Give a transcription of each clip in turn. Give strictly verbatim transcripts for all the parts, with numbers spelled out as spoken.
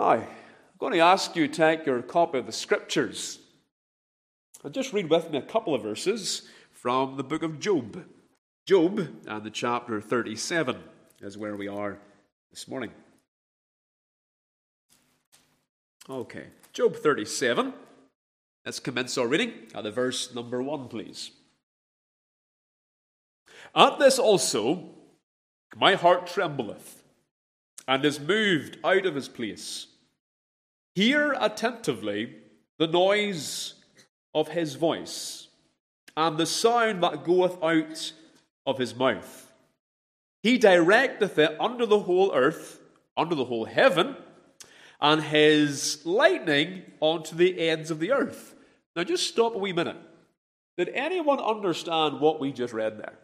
Now, I'm going to ask you to take your copy of the Scriptures and just read with me a couple of verses from the book of Job. Job and the chapter thirty-seven is where we are this morning. Okay, Job thirty-seven. Let's commence our reading at the verse number one, please. At this also my heart trembleth, and is moved out of his place. Hear attentively the noise of his voice, and the sound that goeth out of his mouth. He directeth it under the whole earth, under the whole heaven, and his lightning onto the ends of the earth. Now just stop a wee minute. Did anyone understand what we just read there?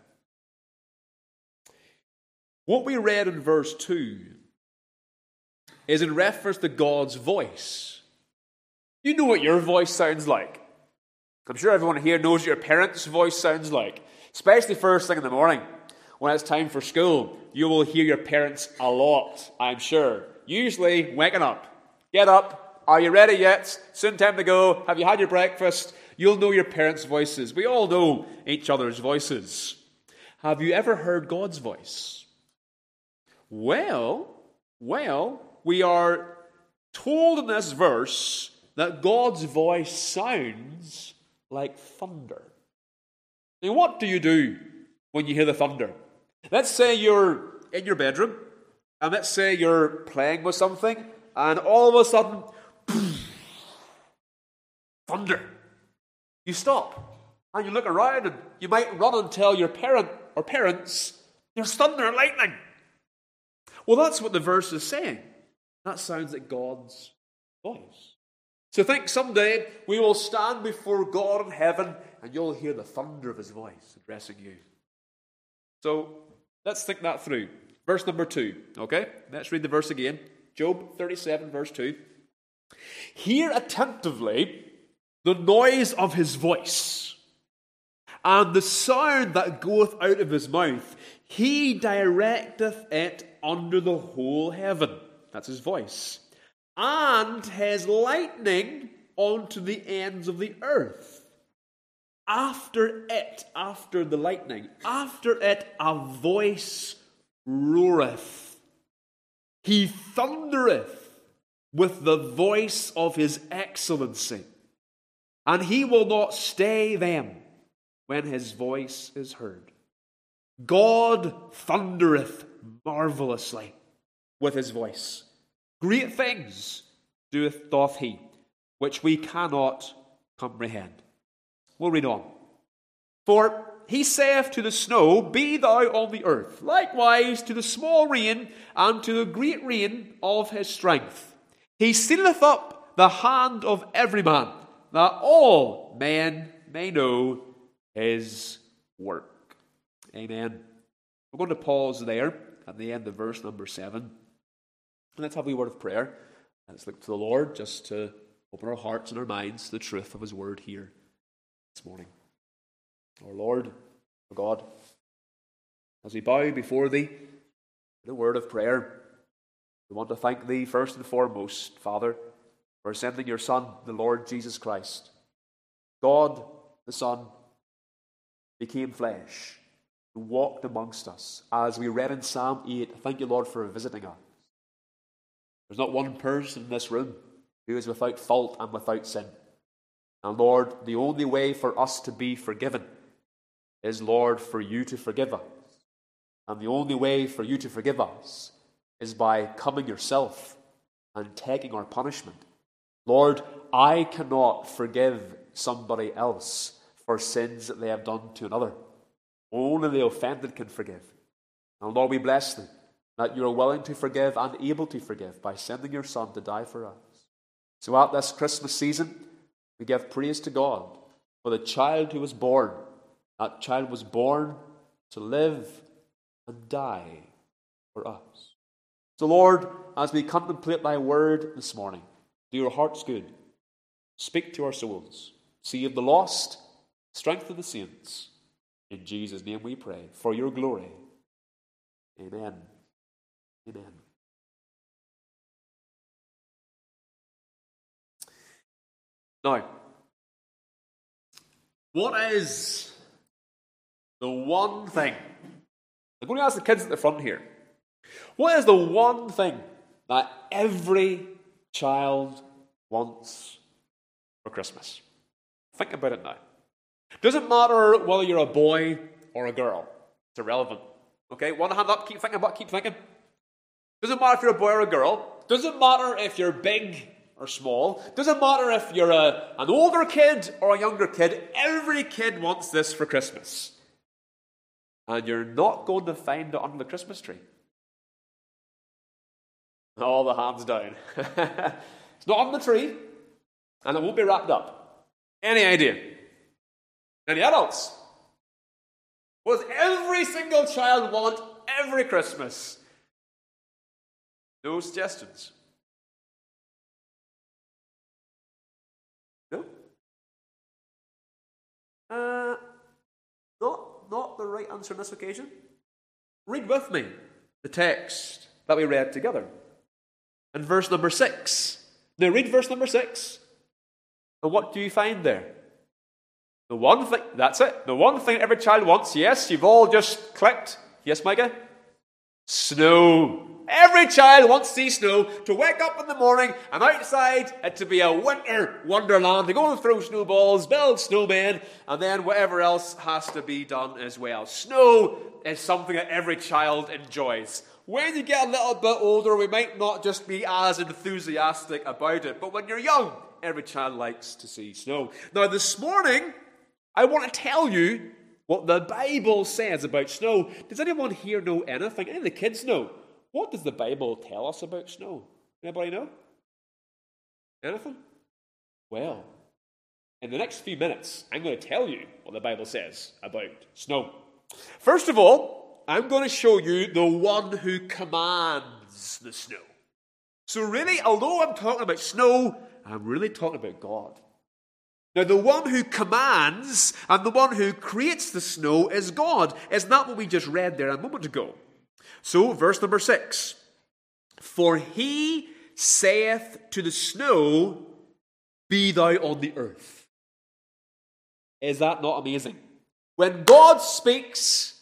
What we read in verse two is in reference to God's voice. You know what your voice sounds like. I'm sure everyone here knows what your parents' voice sounds like. Especially first thing in the morning. When it's time for school, you will hear your parents a lot, I'm sure. Usually waking up. Get up. Are you ready yet? Soon time to go. Have you had your breakfast? You'll know your parents' voices. We all know each other's voices. Have you ever heard God's voice? Well, well, we are told in this verse that God's voice sounds like thunder. Now, what do you do when you hear the thunder? Let's say you're in your bedroom, and let's say you're playing with something, and all of a sudden, thunder. You stop, and you look around, and you might run and tell your parent or parents, there's thunder and lightning. Well, that's what the verse is saying. That sounds like God's voice. So think someday we will stand before God in heaven and you'll hear the thunder of his voice addressing you. So let's think that through. Verse number two, okay? Let's read the verse again. Job thirty-seven, verse two. Hear attentively the noise of his voice, and the sound that goeth out of his mouth. He directeth it under the whole heaven. That's his voice. And his lightning onto the ends of the earth. After it, after the lightning, after it a voice roareth. He thundereth with the voice of his excellency. And he will not stay them when his voice is heard. God thundereth marvelously with his voice. Great things doeth doth he, which we cannot comprehend. We'll read on. For he saith to the snow, be thou on the earth, likewise to the small rain and to the great rain of his strength. He sealeth up the hand of every man, that all men may know his work. Amen. We're going to pause there at the end of verse number seven. And let's have a word of prayer. Let's look to the Lord just to open our hearts and our minds to the truth of his word here this morning. Our Lord, our God, as we bow before thee in a word of prayer, we want to thank thee first and foremost, Father, for sending your Son, the Lord Jesus Christ. God, the Son, became flesh, who walked amongst us. As we read in Psalm eight, thank you, Lord, for visiting us. There's not one person in this room who is without fault and without sin. And Lord, the only way for us to be forgiven is, Lord, for you to forgive us. And the only way for you to forgive us is by coming yourself and taking our punishment. Lord, I cannot forgive somebody else for sins that they have done to another. Only the offended can forgive. And Lord, we bless thee that you are willing to forgive and able to forgive by sending your Son to die for us. So at this Christmas season, we give praise to God for the child who was born. That child was born to live and die for us. So Lord, as we contemplate thy word this morning, do our hearts good. Speak to our souls. Save the lost. Strengthen the saints. In Jesus' name we pray. For your glory. Amen. Amen. Now, what is the one thing? I'm going to ask the kids at the front here. What is the one thing that every child wants for Christmas? Think about it now. Doesn't matter whether you're a boy or a girl. It's irrelevant. Okay, one hand up, keep thinking about, keep thinking. Doesn't matter if you're a boy or a girl. Doesn't matter if you're big or small. Doesn't matter if you're a, an older kid or a younger kid. Every kid wants this for Christmas. And you're not going to find it under the Christmas tree. All the hands down. It's not on the tree, and it won't be wrapped up. Any idea? Any adults? What does every single child want every Christmas? No suggestions? No? Uh, not, not the right answer on this occasion. Read with me the text that we read together. In verse number six. Now read verse number six. And what do you find there? The one thing, that's it. The one thing every child wants, yes, you've all just clicked. Yes, Micah? Snow. Every child wants to see snow, to wake up in the morning and outside it to be a winter wonderland, to go and throw snowballs, build snowmen, and then whatever else has to be done as well. Snow is something that every child enjoys. When you get a little bit older, we might not just be as enthusiastic about it, but when you're young, every child likes to see snow. Now, this morning, I want to tell you what the Bible says about snow. Does anyone here know anything? Any of the kids know? What does the Bible tell us about snow? Anybody know? Anything? Well, in the next few minutes, I'm going to tell you what the Bible says about snow. First of all, I'm going to show you the one who commands the snow. So really, although I'm talking about snow, I'm really talking about God. Now, the one who commands and the one who creates the snow is God. Isn't that what we just read there a moment ago? So, verse number six. For he saith to the snow, be thou on the earth. Is that not amazing? When God speaks,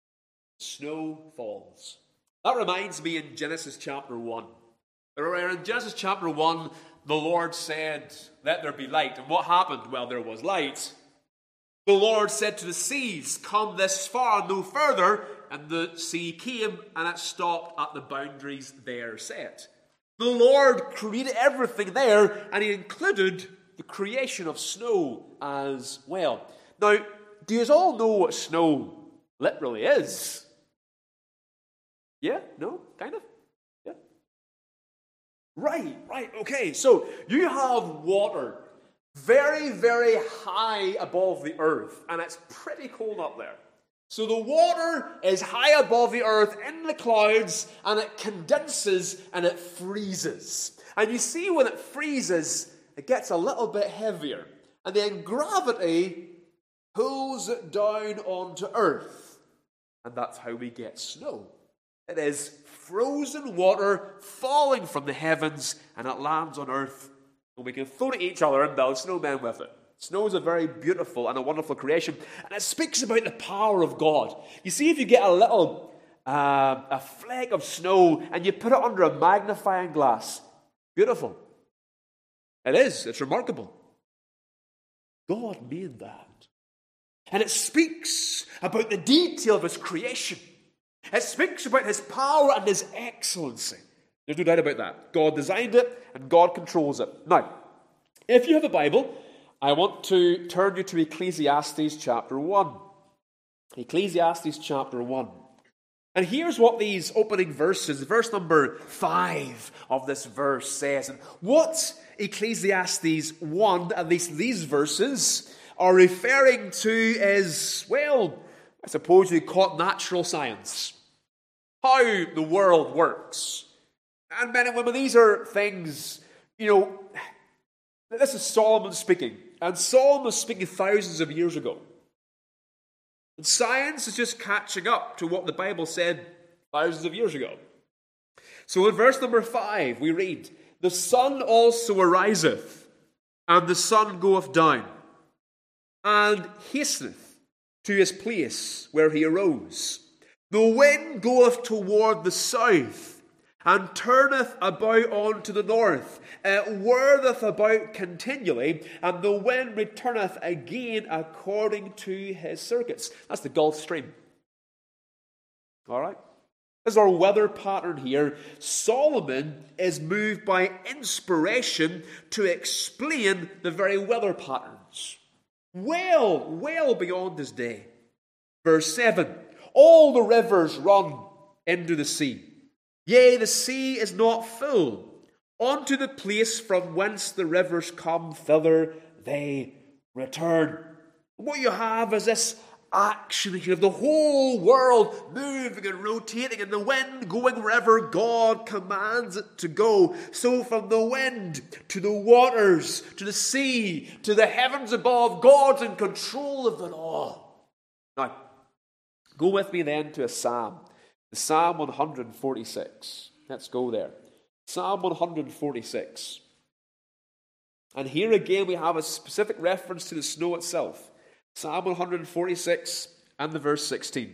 snow falls. That reminds me in Genesis chapter one. In Genesis chapter one, the Lord said, let there be light. And what happened? Well, there was light. The Lord said to the seas, come this far and no further. And the sea came and it stopped at the boundaries there set. The Lord created everything there, and he included the creation of snow as well. Now, do you all know what snow literally is? Yeah? No? Kind of? Yeah? Right, right, okay. So, you have water very, very high above the earth, and it's pretty cold up there. So the water is high above the earth in the clouds, and it condenses and it freezes. And you see when it freezes, it gets a little bit heavier. And then gravity pulls it down onto earth. And that's how we get snow. It is frozen water falling from the heavens, and it lands on earth. And we can throw it at each other and build snowmen with it. Snow is a very beautiful and a wonderful creation, and it speaks about the power of God. You see, if you get a little, uh, a flake of snow, and you put it under a magnifying glass, beautiful. It is. It's remarkable. God made that. And it speaks about the detail of his creation. It speaks about his power and his excellency. There's no doubt about that. God designed it, and God controls it. Now, if you have a Bible, I want to turn you to Ecclesiastes chapter one. Ecclesiastes chapter one. And here's what these opening verses, verse number five of this verse says. And what Ecclesiastes one, at least these verses, are referring to is, well, I suppose you call it natural science. How the world works. And men and women, these are things, you know, this is Solomon speaking. And Solomon was speaking thousands of years ago. And science is just catching up to what the Bible said thousands of years ago. So in verse number five, we read, the sun also ariseth and the sun goeth down, and hasteneth to his place where he arose. The wind goeth toward the south, and turneth about unto the north. It whirleth about continually, and the wind returneth again according to his circuits. That's the Gulf Stream. All right? This is our weather pattern here. Solomon is moved by inspiration to explain the very weather patterns. Well, well beyond his day. Verse seven. All the rivers run into the sea. Yea, the sea is not full. Unto the place from whence the rivers come, thither they return. What you have is this action here of the whole world moving and rotating, and the wind going wherever God commands it to go. So from the wind to the waters, to the sea, to the heavens above, God's in control of it all. Now, go with me then to a psalm. The Psalm one forty-six. Let's go there. Psalm one forty-six. And here again we have a specific reference to the snow itself. Psalm one forty-six and the verse sixteen.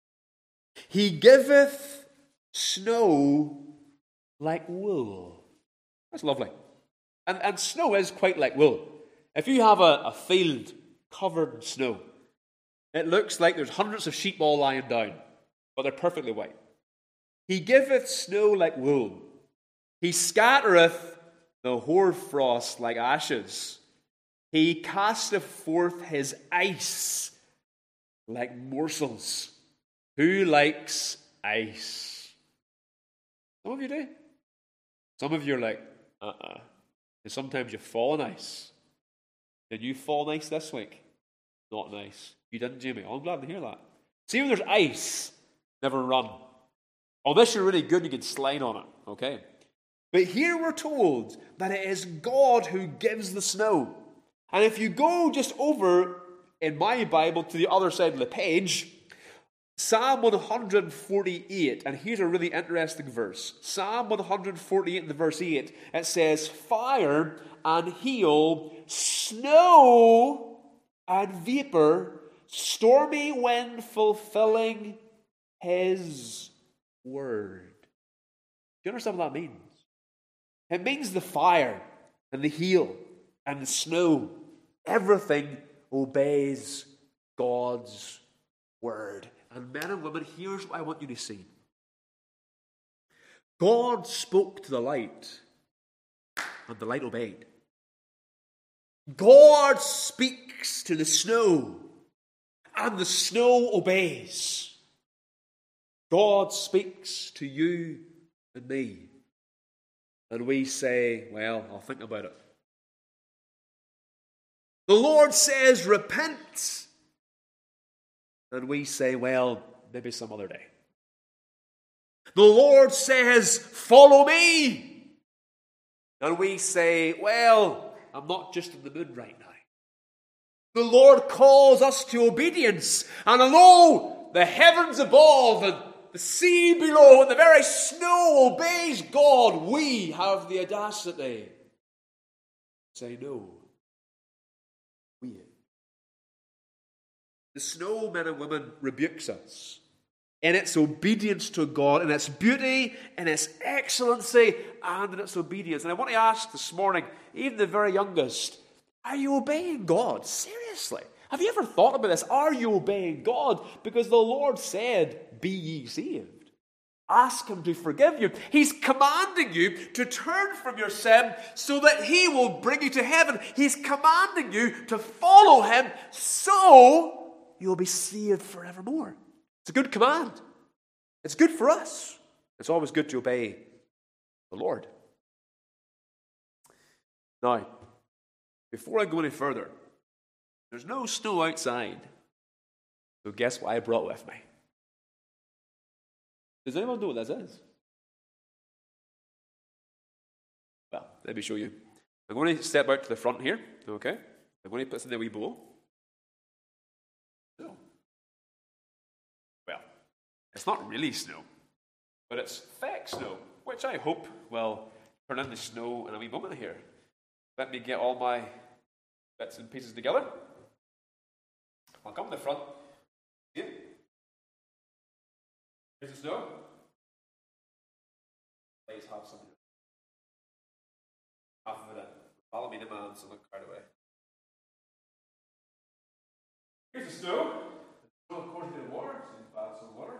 He giveth snow like wool. That's lovely. And, and snow is quite like wool. If you have a, a field covered in snow, it looks like there's hundreds of sheep all lying down, but they're perfectly white. He giveth snow like wool. He scattereth the hoarfrost like ashes. He casteth forth his ice like morsels. Who likes ice? Some of you do. Some of you are like, uh-uh. And sometimes you fall on ice. Did you fall on ice this week? Not nice. You didn't, Jamie. Oh, I'm glad to hear that. See, when there's ice, never run. Unless you're really good, you can slide on it. Okay? But here we're told that it is God who gives the snow. And if you go just over in my Bible to the other side of the page, Psalm one forty-eight, and here's a really interesting verse. Psalm one forty-eight and the verse eight, it says, fire and hail, snow and vapor, stormy wind fulfilling his word. Do you understand what that means? It means the fire and the hail and the snow, everything obeys God's word. And men and women, here's what I want you to see. God spoke to the light, and the light obeyed. God speaks to the snow, and the snow obeys. God speaks to you and me, and we say, well, I'll think about it. The Lord says, repent. And we say, well, maybe some other day. The Lord says, follow me. And we say, well, I'm not just in the mood right now. The Lord calls us to obedience. And although the heavens above and the sea below and the very snow obeys God, we have the audacity to say no. We The snow, men and women, rebukes us in its obedience to God, in its beauty, in its excellency, and in its obedience. And I want to ask this morning, even the very youngest, are you obeying God? Seriously. Have you ever thought about this? Are you obeying God? Because the Lord said, be ye saved. Ask Him to forgive you. He's commanding you to turn from your sin so that He will bring you to heaven. He's commanding you to follow Him so you'll be saved forevermore. It's a good command. It's good for us. It's always good to obey the Lord. Now, before I go any further, there's no snow outside. So guess what I brought with me? Does anyone know what this is? Well, let me show you. I'm going to step out to the front here, okay? I'm going to put this in the wee bowl. So, well, it's not really snow, but it's fake snow, which I hope will turn into snow in a wee moment here. let me get all my bits and pieces together. I'll come to the front. Yeah. Here's the snow. Please have some. Half of it in. Follow me, the man, so look right away. Here's the snow. The snow, of course, in the water. So you add some water.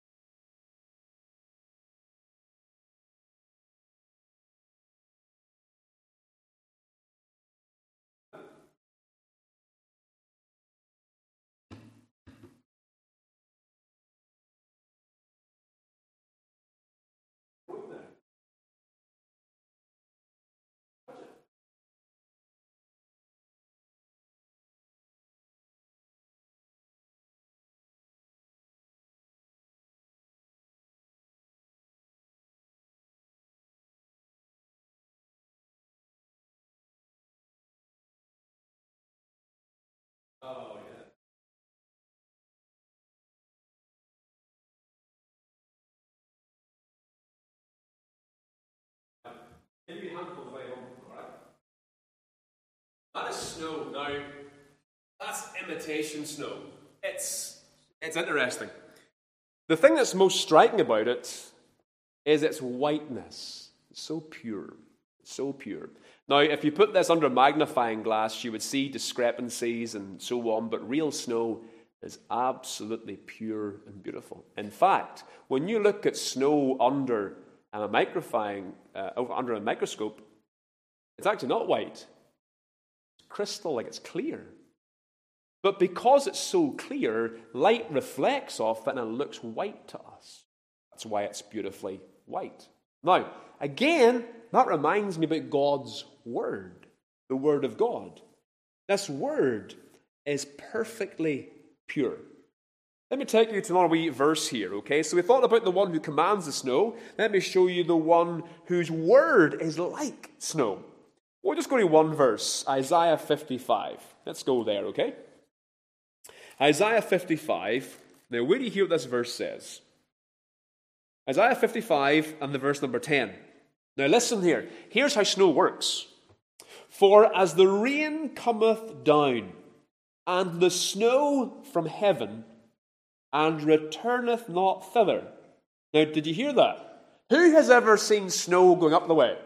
Oh, yeah. Maybe a handful of way home, alright? That is snow. Now, that's imitation snow. It's, it's interesting. The thing that's most striking about it is its whiteness. It's so pure. It's so pure. Now, if you put this under a magnifying glass, you would see discrepancies and so on, but real snow is absolutely pure and beautiful. In fact, when you look at snow under a magnifying, uh, under a microscope, it's actually not white. It's crystal, like it's clear. But because it's so clear, light reflects off it and it looks white to us. That's why it's beautifully white. Now, again, that reminds me about God's Word, the Word of God. This Word is perfectly pure. Let me take you to another wee verse here, okay? So we thought about the one who commands the snow. Let me show you the one whose Word is like snow. We'll just go to one verse, Isaiah fifty-five. Let's go there, okay? Isaiah fifty-five. Now, where do you hear what this verse says? Isaiah fifty-five and the verse number ten. Now listen here. Here's how snow works. For as the rain cometh down, and the snow from heaven, and returneth not thither. Now, did you hear that? Who has ever seen snow going up the way?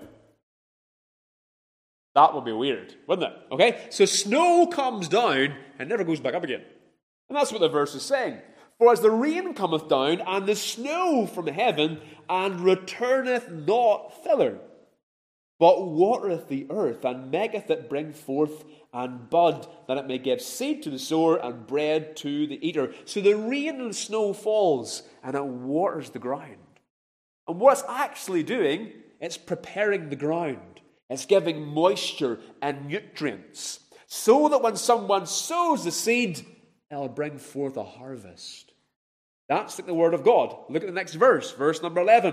That would be weird, wouldn't it? Okay, so snow comes down and never goes back up again. And that's what the verse is saying. For as the rain cometh down, and the snow from heaven, and returneth not thither, but watereth the earth, and maketh it bring forth and bud, that it may give seed to the sower, and bread to the eater. So the rain and the snow falls, and it waters the ground. And what it's actually doing, it's preparing the ground. It's giving moisture and nutrients, so that when someone sows the seed, it'll bring forth a harvest. That's like the word of God. Look at the next verse, verse number eleven.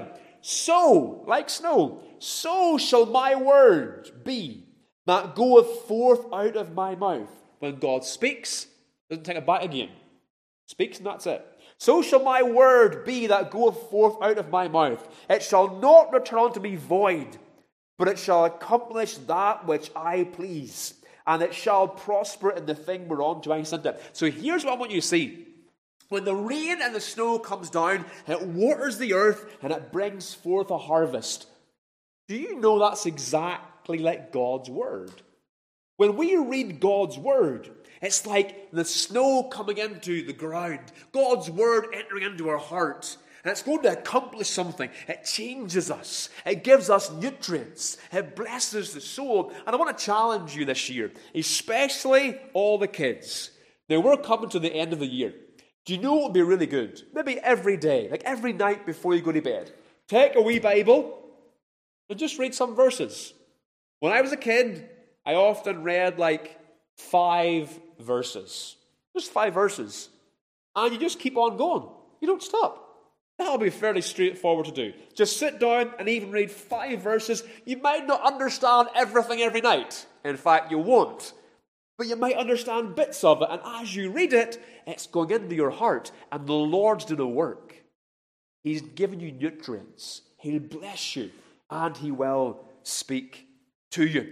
So, like snow, so shall my word be that goeth forth out of my mouth. When God speaks, doesn't take it back again. Speaks and that's it. So shall my word be that goeth forth out of my mouth. It shall not return unto me void, but it shall accomplish that which I please, and it shall prosper in the thing whereunto I sent it. So here's what I want you to see. When the rain and the snow comes down, it waters the earth and it brings forth a harvest. Do you know that's exactly like God's word? When we read God's word, it's like the snow coming into the ground, God's word entering into our heart. And it's going to accomplish something. It changes us. It gives us nutrients. It blesses the soul. And I want to challenge you this year, especially all the kids. Now, we're coming to the end of the year. Do you know what would be really good? Maybe every day, like every night before you go to bed, take a wee Bible and just read some verses. When I was a kid, I often read like five verses. Just five verses. And you just keep on going. You don't stop. That'll be fairly straightforward to do. Just sit down and even read five verses. You might not understand everything every night. In fact, you won't. But you might understand bits of it. And as you read it, it's going into your heart. And the Lord's doing a work. He's giving you nutrients. He'll bless you. And He will speak to you.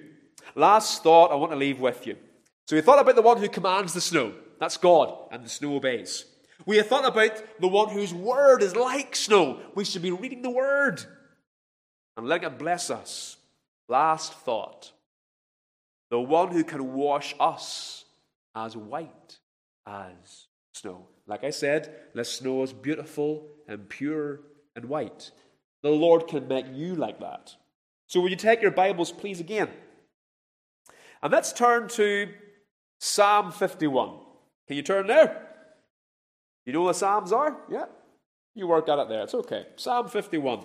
Last thought I want to leave with you. So we thought about the one who commands the snow. That's God, and the snow obeys. We have thought about the one whose word is like snow. We should be reading the word and letting it bless us. Last thought. The one who can wash us as white as snow. Like I said, the snow is beautiful and pure and white. The Lord can make you like that. So will you take your Bibles, please, again? And let's turn to Psalm fifty-one. Can you turn there? You know what the Psalms are? Yeah. You work at it there. It's okay. Psalm fifty-one.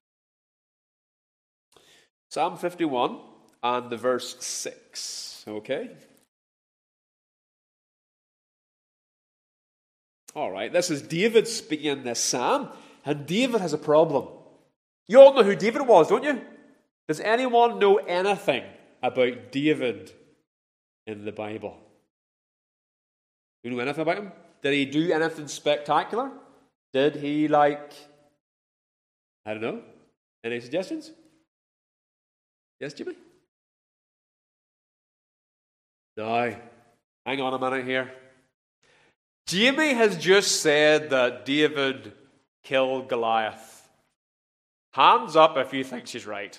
Psalm fifty-one and the verse six. Okay? All right. This is David speaking in this psalm. And David has a problem. You all know who David was, don't you? Does anyone know anything about David in the Bible? You know anything about him? Did he do anything spectacular? Did he, like, I don't know, any suggestions? Yes, Jimmy? No. Hang on a minute here. Jamie has just said that David killed Goliath. Hands up if you think she's right.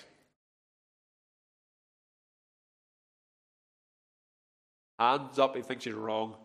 Hands up if you think she's wrong.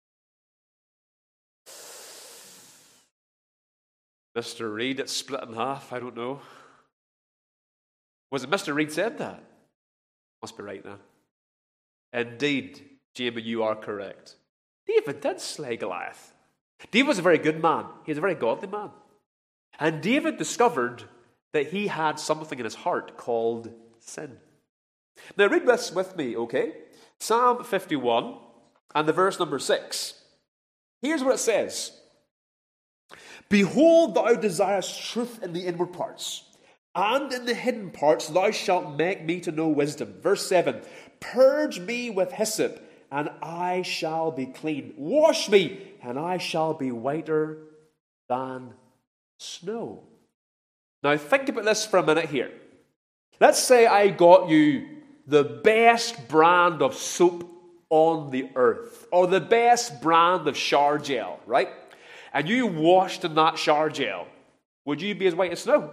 Mister Reed, it's split in half. I don't know. Was it Mister Reed said that? Must be right now. Indeed, Jamie, you are correct. David did slay Goliath. David was a very good man. He was a very godly man. And David discovered that he had something in his heart called sin. Now read this with me, okay? Psalm fifty-one and the verse number six. Here's what it says. Behold, thou desirest truth in the inward parts, and in the hidden parts thou shalt make me to know wisdom. Verse seven. Purge me with hyssop, and I shall be clean. Wash me, and I shall be whiter than snow. Now think about this for a minute here. Let's say I got you the best brand of soap on the earth, or the best brand of shower gel, right? And you washed in that shower gel. Would you be as white as snow?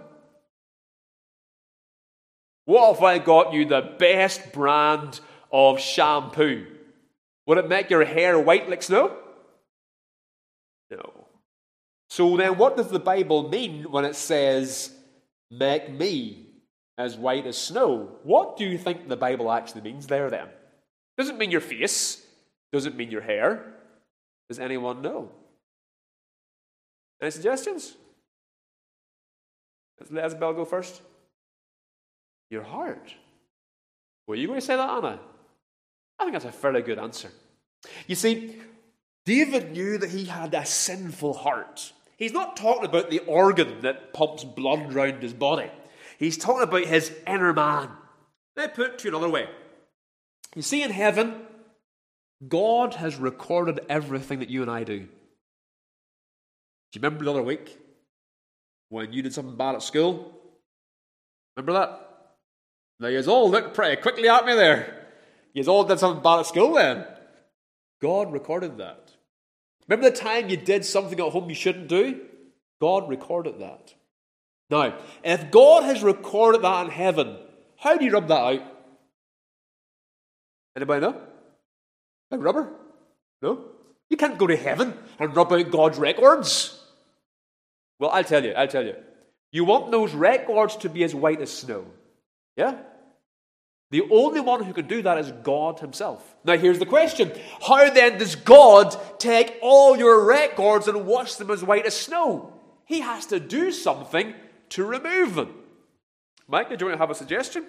What if I got you the best brand of shampoo? Would it make your hair white like snow? No. So then what does the Bible mean when it says, make me as white as snow? What do you think the Bible actually means there then? Does it mean your face? Does it mean your hair? Does anyone know? Any suggestions? Let's let Isabel go first. Your heart. Were you going to say that, Anna? I think that's a fairly good answer. You see, David knew that he had a sinful heart. He's not talking about the organ that pumps blood around his body. He's talking about his inner man. Let me put it to you another way. You see, in heaven, God has recorded everything that you and I do. Do you remember the other week when you did something bad at school? Remember that? Now, you all looked pretty quickly at me there. You all did something bad at school then. God recorded that. Remember the time you did something at home you shouldn't do? God recorded that. Now, if God has recorded that in heaven, how do you rub that out? Anybody know? Like rubber? No? You can't go to heaven and rub out God's records. Well, I'll tell you, I'll tell you. You want those records to be as white as snow. Yeah? The only one who can do that is God himself. Now here's the question. How then does God take all your records and wash them as white as snow? He has to do something to remove them. Mike, do you want to have a suggestion?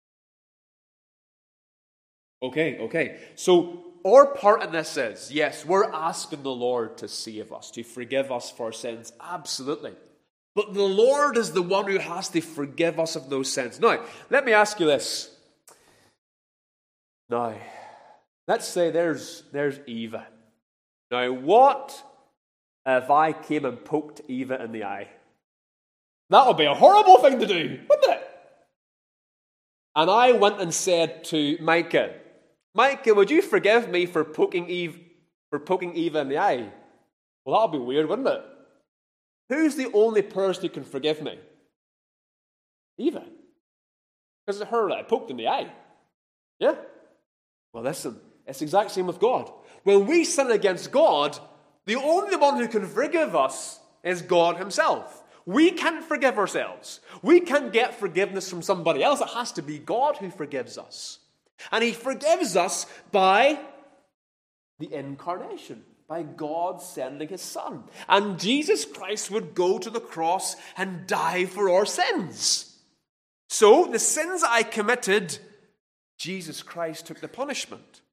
Okay, okay. So our part in this is, yes, we're asking the Lord to save us, to forgive us for our sins. Absolutely. But the Lord is the one who has to forgive us of those sins. Now, let me ask you this. Now, let's say there's, there's Eva. Now, what if I came and poked Eva in the eye? That would be a horrible thing to do, wouldn't it? and I went and said to Micah, Micah, would you forgive me for poking Eve, for poking Eva in the eye? Well, that would be weird, wouldn't it? Who's the only person who can forgive me? Eva. Because it's her that I poked in the eye. Yeah? Well, listen, it's the exact same with God. When we sin against God, the only one who can forgive us is God himself. We can't forgive ourselves. We can't get forgiveness from somebody else. It has to be God who forgives us. And he forgives us by the incarnation, by God sending his Son. And Jesus Christ would go to the cross and die for our sins. So, the sins I committed, Jesus Christ took the punishment.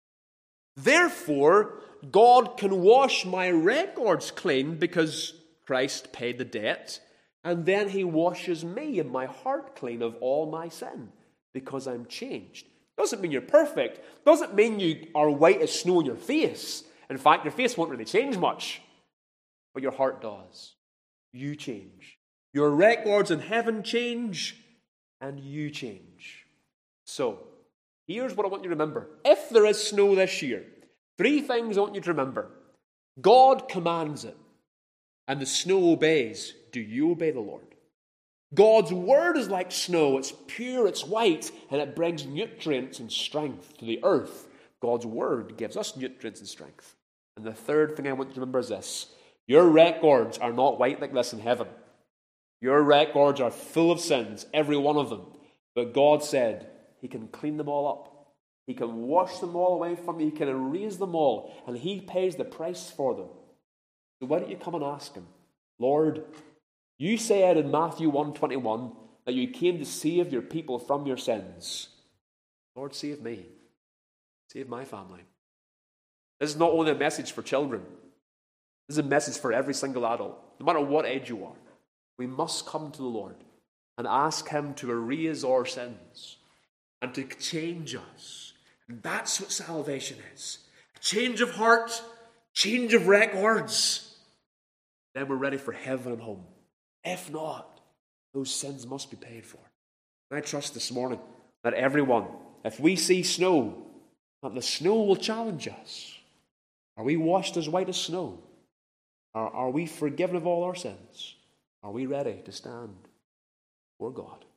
Therefore, God can wash my records clean because Christ paid the debt, and then he washes me and my heart clean of all my sin because I'm changed. Doesn't mean you're perfect. Doesn't mean you are white as snow on your face. In fact, your face won't really change much. But your heart does. You change. Your records in heaven change, and you change. So, here's what I want you to remember. If there is snow this year, three things I want you to remember. God commands it, and the snow obeys. Do you obey the Lord? God's word is like snow. It's pure, it's white, and it brings nutrients and strength to the earth. God's word gives us nutrients and strength. And the third thing I want you to remember is this. Your records are not white like this in heaven. Your records are full of sins, every one of them. But God said he can clean them all up. He can wash them all away from you. He can erase them all. And he pays the price for them. So why don't you come and ask him, Lord, you said in Matthew one twenty-one that you came to save your people from your sins. Lord, save me. Save my family. This is not only a message for children. This is a message for every single adult, no matter what age you are. We must come to the Lord and ask him to erase our sins and to change us. And that's what salvation is. A change of heart, change of records. Then we're ready for heaven and home. If not, those sins must be paid for. And I trust this morning that everyone, if we see snow, that the snow will challenge us. Are we washed as white as snow? Are, are we forgiven of all our sins? Are we ready to stand before God?